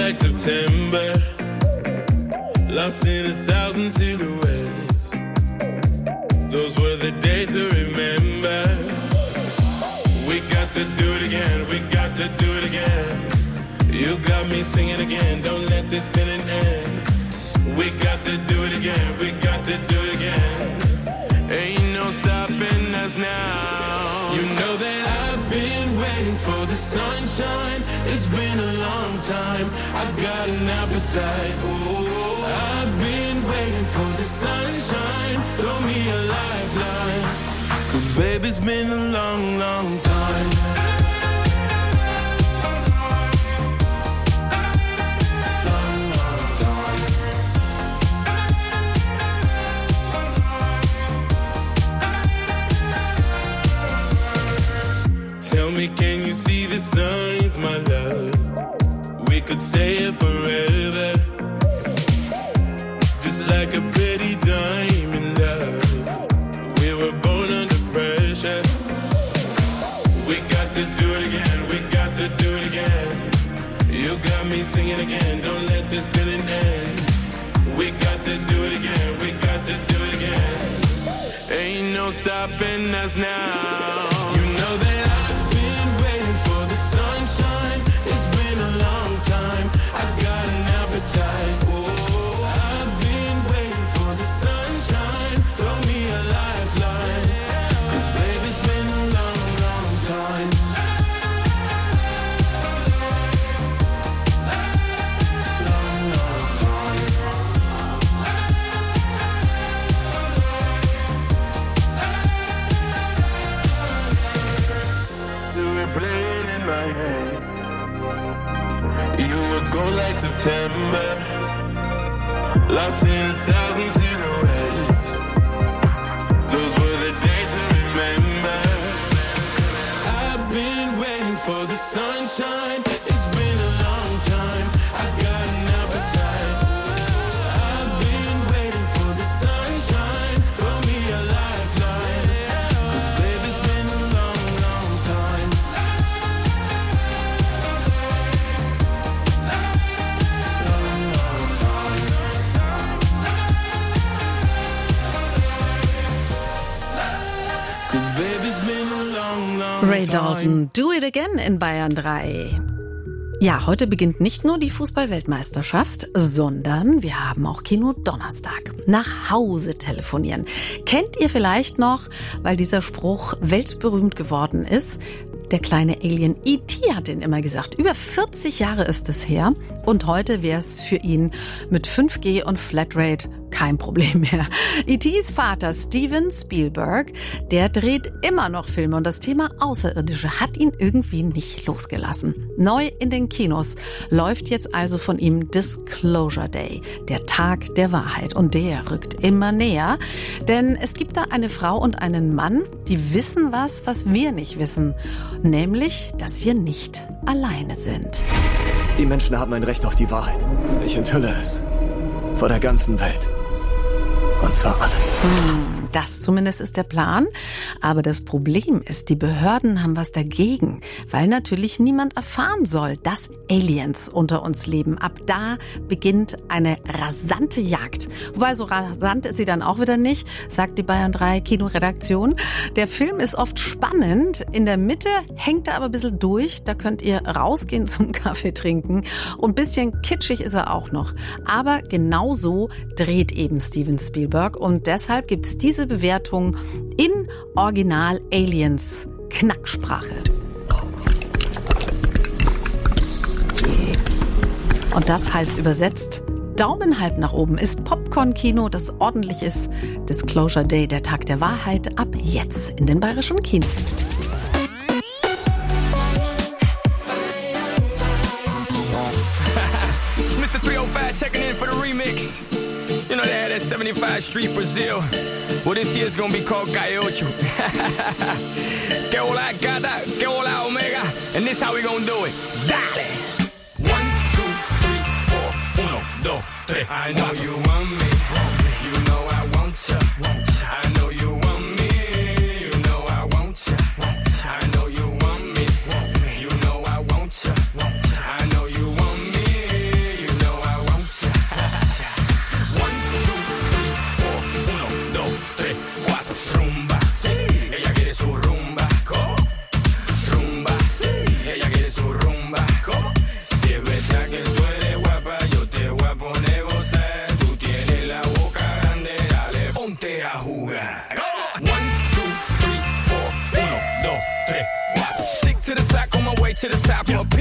like September, lost in a thousand silhouettes. Those were the days to remember. We got to do it again, we got to do it again. You got me singing again, don't let this feeling end. We got to do it again, we got to do it again. Ain't no stopping us now. You know that I've been waiting for the sunshine. It's been a long time, I've got an appetite. Oh, I've been waiting for the sunshine. Throw me a lifeline, 'cause baby, it's been a long, long time. Tell me, can you see the signs, my love? We could stay here forever, just like a pretty diamond, love. We were born under pressure. We got to do it again, we got to do it again. You got me singing again, don't let this feeling end. We got to do it again, we got to do it again. Ain't no stopping us now. You know that for the sunshine, it's been a long time. I've got an appetite. Oh, I've been waiting for the sunshine. Throw me a lifeline, 'cause baby, it's been a long, long time. Long, long time. Do we play it in my head? You would go like September, lost in a thousand silhouettes. Those were the days to remember. I've been waiting for the sunshine. It's been a long time, I've got an appetite. I've been waiting for the sunshine. Throw me a lifeline, 'cause baby, it's been a long, long time. Ray Dalton, Do It Again in Bayern drei. Ja, heute beginnt nicht nur die Fußball-Weltmeisterschaft, sondern wir haben auch Kino-Donnerstag. Nach Hause telefonieren. Kennt ihr vielleicht noch, weil dieser Spruch weltberühmt geworden ist? Der kleine Alien E T hat ihn immer gesagt. Über vierzig Jahre ist es her und heute wäre es für ihn mit fünf G und Flatrate kein Problem mehr. E Ts Vater Steven Spielberg, der dreht immer noch Filme und das Thema Außerirdische hat ihn irgendwie nicht losgelassen. Neu in den Kinos läuft jetzt also von ihm Disclosure Day, der Tag der Wahrheit. Und der rückt immer näher, denn es gibt da eine Frau und einen Mann, die wissen was, was wir nicht wissen. Nämlich, dass wir nicht alleine sind. Die Menschen haben ein Recht auf die Wahrheit. Ich enthülle es. Vor der ganzen Welt. Und zwar alles. Hm, das zumindest ist der Plan. Aber das Problem ist, die Behörden haben was dagegen, weil natürlich niemand erfahren soll, dass Aliens unter uns leben. Ab da beginnt eine rasante Jagd. Wobei so rasant ist sie dann auch wieder nicht, sagt die Bayern drei Kinoredaktion. Der Film ist oft spannend. In der Mitte hängt er aber ein bisschen durch. Da könnt ihr rausgehen zum Kaffee trinken. Und ein bisschen kitschig ist er auch noch. Aber genau so dreht eben Steven Spielberg. Und deshalb gibt es diese Bewertung in Original Aliens Knacksprache. Und das heißt übersetzt, Daumen halb nach oben ist Popcorn-Kino, das ordentlich ist. Disclosure Day, der Tag der Wahrheit, ab jetzt in den bayerischen Kinos. It's Mister three oh five checking in for the remix. You know they had that seventy-five Street Brazil. Well, this year's gonna be called Calle Ocho. Que hola gata, que hola omega. And this how we gonna do it. Dale! One, two, three, four, uno, dos, tres. I know you want me. You know I want ya. I know you want me. You know I want ya. I know you want me. You know I want ya. I know you want me.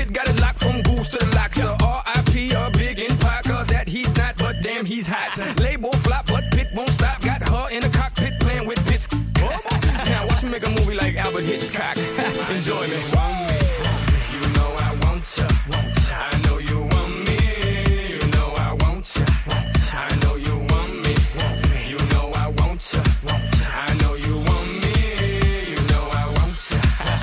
Pit got it locked from goose to the lock. So R I P a big in Parker that he's not, but damn he's hot. Label flop, but Pit won't stop. Got her in the cockpit playing with bits. Now watch me make a movie like Albert Hitchcock. Enjoy me. Want me, you know I want ya. I know you want me, you know I want ya. I know you want me, you know I want ya. I know you want me, you know I want ya.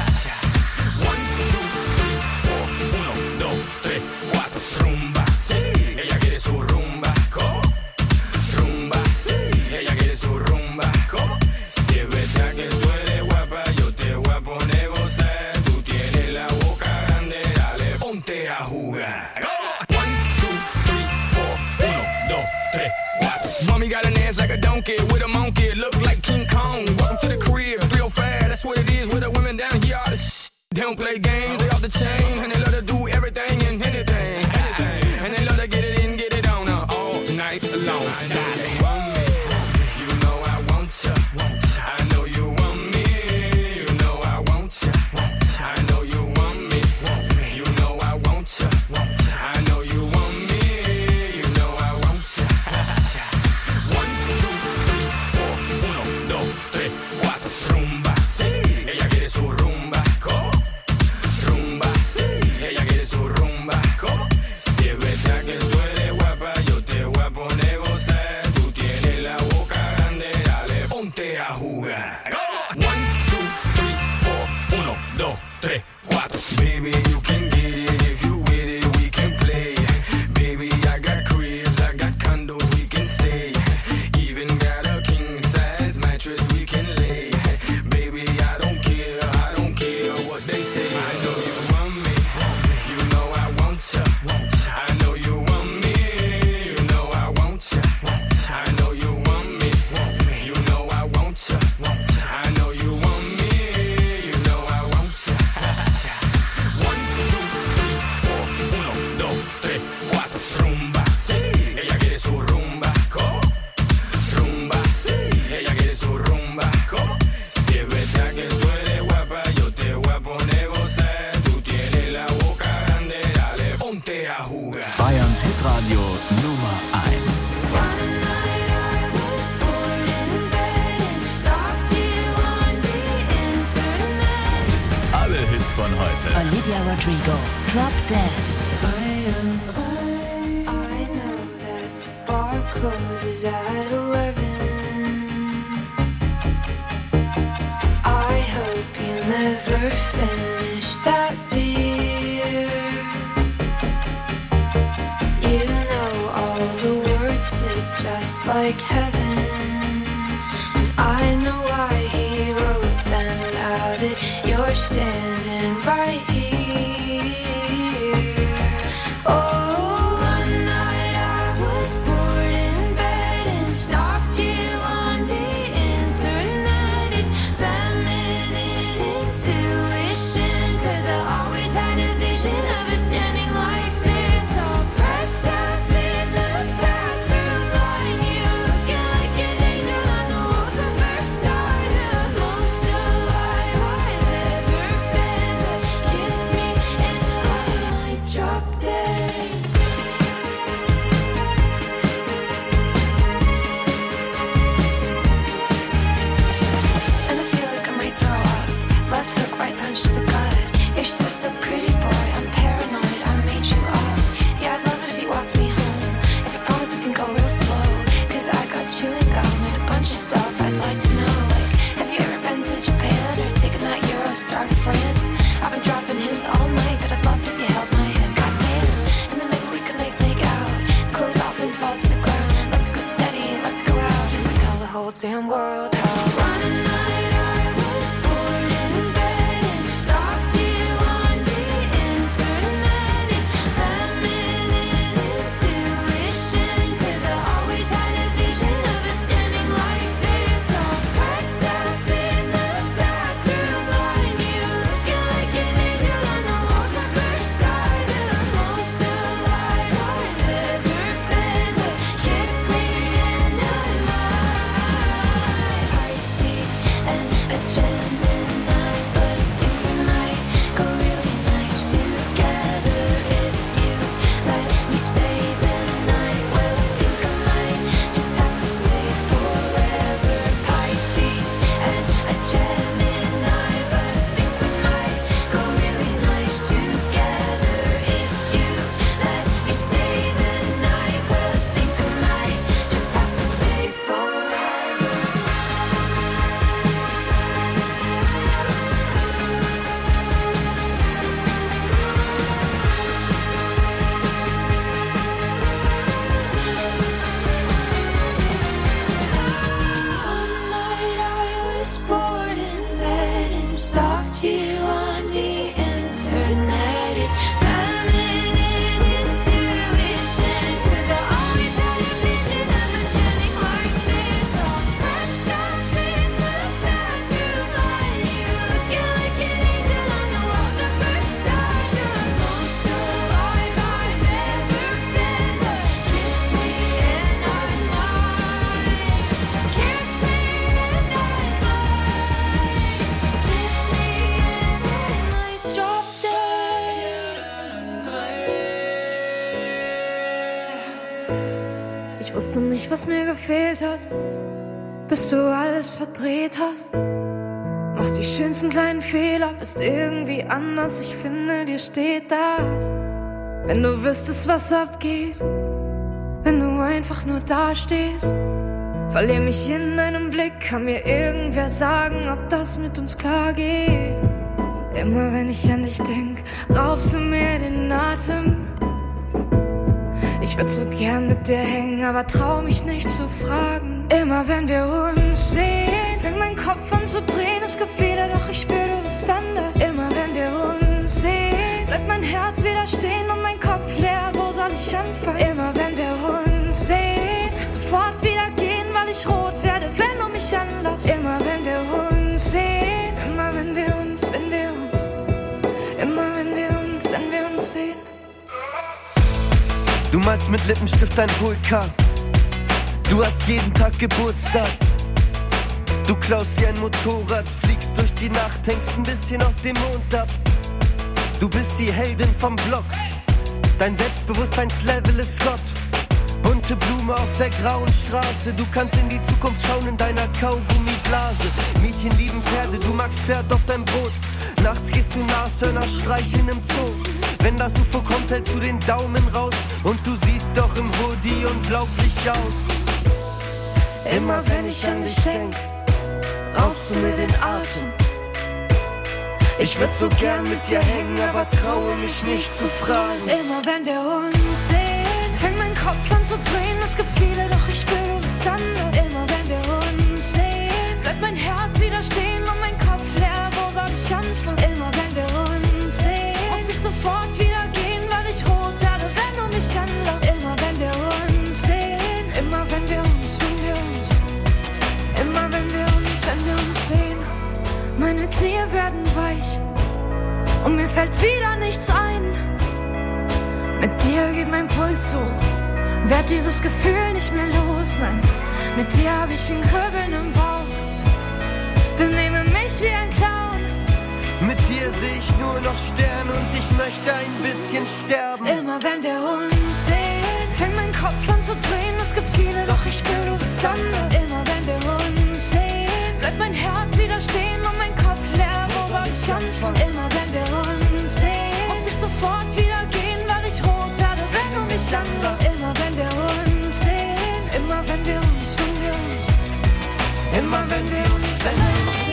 One, two, three, four, uno, dos, tres, cuatro, rumba. Ella quiere su rumba, ¿cómo? Rumba, ella quiere su rumba, ¿cómo? Si es verdad que tú eres guapa, yo te voy a poner a gozar. Tú tienes la boca grande, dale, ponte a jugar. One, two, three, four, uno, dos, tres, cuatro. Mommy got an ass like a donkey with a monkey, look like King Kong. Welcome to the crib, real fast, that's what it is with the women down here. All the sh- they don't play games, they off the chain, and they love to do everything and anything, anything. And they love to get it in, get it on uh, all night long. Dale. Want me, you know I want ya. I know you want me, you know I want ya. I know you want me, you know I want ya. I know you want me, you know I want ya. One, two, three, four, uno, dos, tres, cuatro, rumba. Ella quiere su rumba, ¿cómo? Rumba, ella quiere su rumba, ¿cómo? Si es verdad que tú eres guapa, yo te voy a poner a gozar. Tú tienes la boca grande, dale, ponte a jugar. One, two, three, four, uno, dos, tres, cuatro. Baby, you can get it if you with it, we can play. Baby, I got cribs, I got condos, we can stay. Even got a king size mattress we can lay. Baby, I don't care, I don't care what they say. I know you want me, you know I want ya. I know you want me, you know I want ya. I know you want me, you know I want ya. I know you want me, you know I want ya. One, two, three, four, uno, dos, tres, cuatro, rumba. Ella quiere su rumba, ¿cómo? Rumba, ella quiere su rumba, ¿cómo? Si es verdad que tú eres guapa, yo te voy a poner a gozar. Tú tienes la boca grande, dale, ponte a jugar. Bayerns Hitradio Nummer eins. Alle Hits von heute. Olivia Rodrigo, Drop Dead. I know that the bar closes at eleven. I hope you never finish that beer. You know all the words to Just Like Heaven. And I know why he wrote them now that you're standing right here. Oh, one night I was bored in bed and stalked you on the internet. It's feminine intuition, 'cause I always had a vision of us standing like this, all pressed up in the bathroom line. You looking like an angel on the walls of Versailles, the most alive I've ever been. Kiss me and I might drop dead. And I feel like I might throw up. Left hook, right punch to the gut. You're so, so pretty, boy. I'm paranoid. I made you up. Yeah, I'd love it if you walked me home. If you promise we can go real slow. 'Cause I got chewing gum and a bunch of stuff I'd like to know. Like, have you ever been to Japan or taken that Eurostar to France? I've been dropping hints all night that I'd love it if you held my hand. Goddamn. And then maybe we could make make out. Close off and fall to the ground. Let's go steady, let's go out and tell the whole damn world how. One night I was bored in bed and stalked you on the internet. It's feminine intuition, 'cause I always had a vision of us standing like this, all pressed up in the bathroom line. You looking like an angel on the walls of Versailles, the most alive I've ever been. Kiss me and I might. Ich wusste nicht, was mir gefehlt hat, bis du alles verdreht hast. Machst die schönsten kleinen Fehler, bist irgendwie anders. Ich finde, dir steht das. Wenn du wüsstest, was abgeht, wenn du einfach nur dastehst. Verlier mich in deinem Blick, kann mir irgendwer sagen, ob das mit uns klar geht. Immer wenn ich an dich denk, raubst du mir den Atem. Ich würd so gern mit dir hängen, aber trau mich nicht zu fragen. Immer wenn wir uns sehen, fängt mein Kopf an zu drehen. Es gibt viele, doch ich spür, du bist anders. Immer wenn wir uns sehen, bleibt mein Herz wieder stehen und mein Kopf leer. Wo soll ich anfangen? Immer wenn wir uns sehen, muss ich sofort wieder gehen, weil ich rot werde, wenn du mich anlachst. Immer wenn wir uns sehen, immer wenn wir uns, wenn wir uns, immer wenn wir uns, wenn wir uns sehen. Du malst mit Lippenstift ein Vulkan. Du hast jeden Tag Geburtstag. Du klaust dir ein Motorrad, fliegst durch die Nacht, hängst ein bisschen auf dem Mond ab. Du bist die Heldin vom Block. Dein Selbstbewusstseinslevel ist Gott. Bunte Blume auf der grauen Straße. Du kannst in die Zukunft schauen in deiner Kaugummiblase. Mädchen lieben Pferde, du magst Pferd auf dein Brot. Nachts gehst du Nashörner streicheln im Zoo. Wenn das U F O kommt, hältst du den Daumen raus. Und du siehst doch im Hoodie unglaublich aus. Immer wenn ich an dich denk, raubst du mir den Atem. Ich würd so gern mit dir hängen, aber traue mich nicht zu fragen. Immer wenn wir uns sehen, fängt mein Kopf an zu drehen. Es gibt viele, doch ich spür, du bist anders. Immer wenn wir uns sehen, bleibt mein Herz wieder stehen und mein Kopf leer. Wo soll ich anfangen? Immer wenn wir uns sehen, muss ich sofort wieder gehen, weil ich rot werde, wenn du mich anlachst. Immer wenn wir uns sehen, immer wenn wir uns, wenn wir uns, immer wenn wir uns, wenn wir uns sehen. Meine Knie werden weich und mir fällt wieder nichts ein. Mit dir geht mein Puls hoch, werd dieses Gefühl nicht mehr los, nein. Mit dir hab ich ein Kribbeln im Bauch, benehme mich wie ein Clown. Mit dir seh ich nur noch Sterne und ich möchte ein bisschen sterben. Immer wenn wir uns sehen, fängt mein Kopf an zu drehen. Es gibt viele, doch ich spür, du bist anders. Immer wenn wir uns sehen, bleibt mein Herz wieder stehen und mein Kopf leer. Wo soll ich anfangen? Immer wenn wir uns sehen, muss ich sofort wieder gehen, weil ich rot werde, wenn du mich anlachst. Immer wenn wir uns sehen, immer wenn wir uns, wenn wir uns, immer wenn wir uns, wenn wir uns sehen.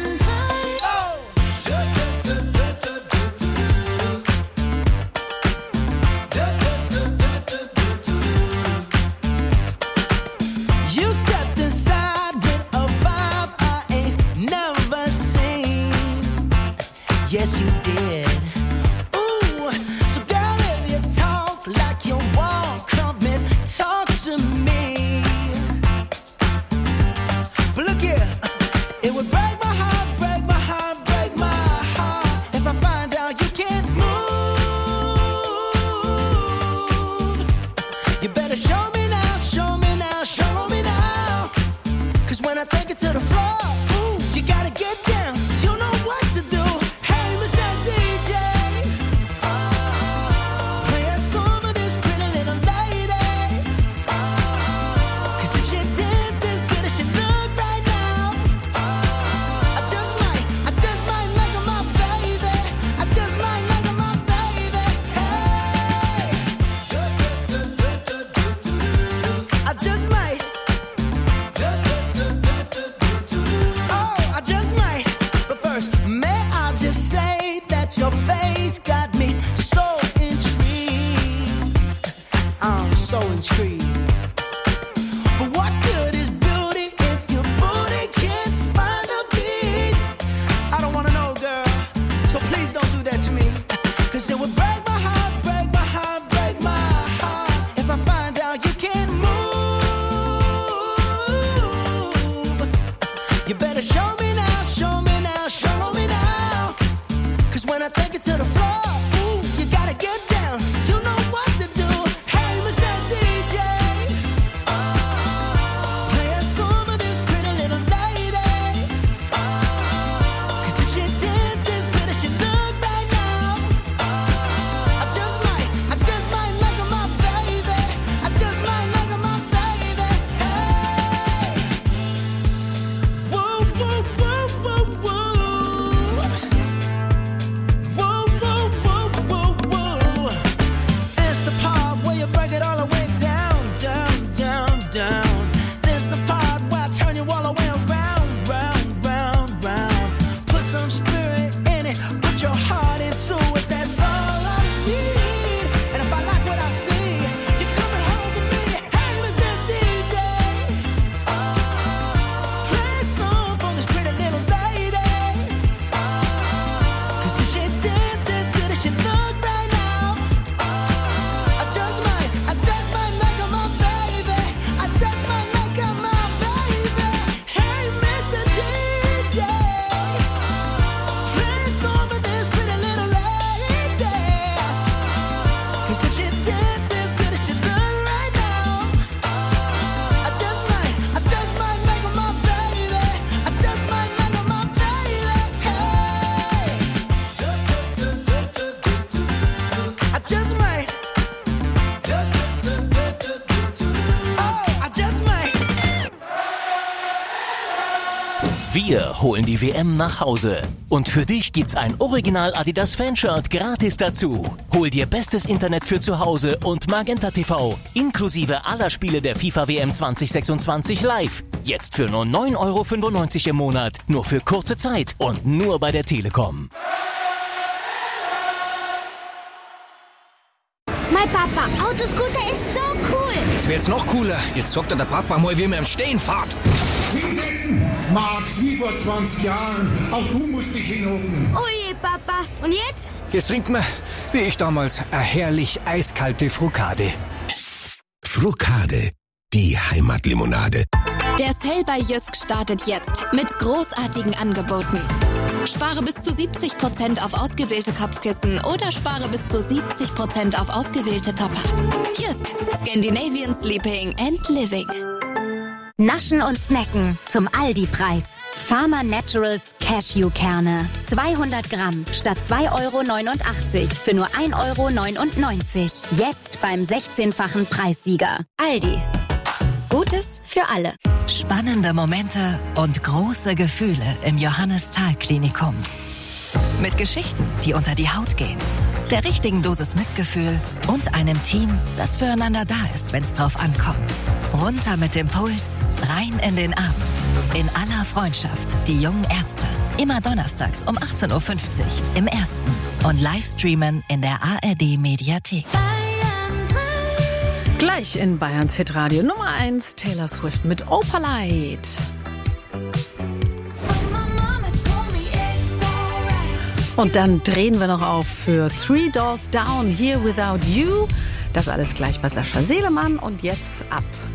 Yes, you did. Ooh, so girl, if you talk like you walk, come and talk to me. But look here, it would break my heart, break my heart, break my heart if I find out you can't move. You better show me now, show me now, show me now. 'Cause when I take it to the floor, ooh, you gotta get down. You know what to do. Your face got me so intrigued. I'm so intrigued. But what good is beauty if your booty can't find a beat? I don't wanna know, girl. So please don't do that to me. 'Cause it would break my heart, break my heart, break my heart if I find out you can't move. You better show me now, show me now, show me now. 'Cause when I take it to the floor, ooh, you gotta get down. You know what to do. Hey, Mister D J. Wir holen die W M nach Hause. Und für dich gibt's ein Original Adidas Fanshirt gratis dazu. Hol dir bestes Internet für zu Hause und Magenta T V, inklusive aller Spiele der FIFA W M zwanzig sechsundzwanzig live. Jetzt für nur neun Euro fünfundneunzig im Monat, nur für kurze Zeit und nur bei der Telekom. Mein Papa, Autoscooter ist so cool. Jetzt wird's noch cooler. Jetzt sagt er der Papa mal, wie man im Stehen fährt. Hinsetzen! Max, wie vor zwanzig Jahren. Auch du musst dich hinhocken. Oh je, Papa. Und jetzt? Jetzt trinkt man, wie ich damals, eine herrlich eiskalte Frucade. Frucade, die Heimatlimonade. Der Sale bei Jysk startet jetzt mit großartigen Angeboten. Spare bis zu siebzig Prozent auf ausgewählte Kopfkissen oder spare bis zu siebzig Prozent auf ausgewählte Topper. Jysk, Scandinavian Sleeping and Living. Naschen und Snacken zum Aldi-Preis. Farmer Naturals Cashewkerne. zweihundert Gramm statt zwei Euro neunundachtzig für nur ein Euro neunundneunzig. Jetzt beim sechzehnfachen Preissieger. Aldi. Gutes für alle. Spannende Momente und große Gefühle im Johannes-Thal-Klinikum. Mit Geschichten, die unter die Haut gehen, der richtigen Dosis Mitgefühl und einem Team, das füreinander da ist, wenn es drauf ankommt. Runter mit dem Puls, rein in den Abend. In aller Freundschaft, die jungen Ärzte. Immer donnerstags um achtzehn Uhr fünfzig im Ersten. Und Livestreamen in der A R D-Mediathek. Gleich in Bayerns Hitradio Nummer eins, Taylor Swift mit Opalite. Und dann drehen wir noch auf für Three Doors Down, Here Without You. Das alles gleich bei Sascha Selemann. Und jetzt ab